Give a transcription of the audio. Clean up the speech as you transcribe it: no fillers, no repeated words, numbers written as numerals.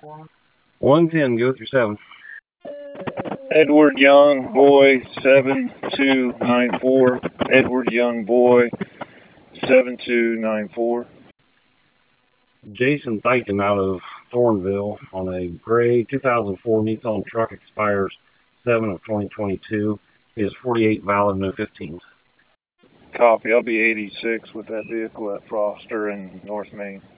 110, go with your 7. Edward Young, boy, 7294. Edward Young, boy, 7294. Jason Thyken out of Thornville on a gray 2004 Nissan truck, expires 7 of 2022. He is 48 valid, no 15s. Copy. I'll be 86 with that vehicle at Foster in North Main.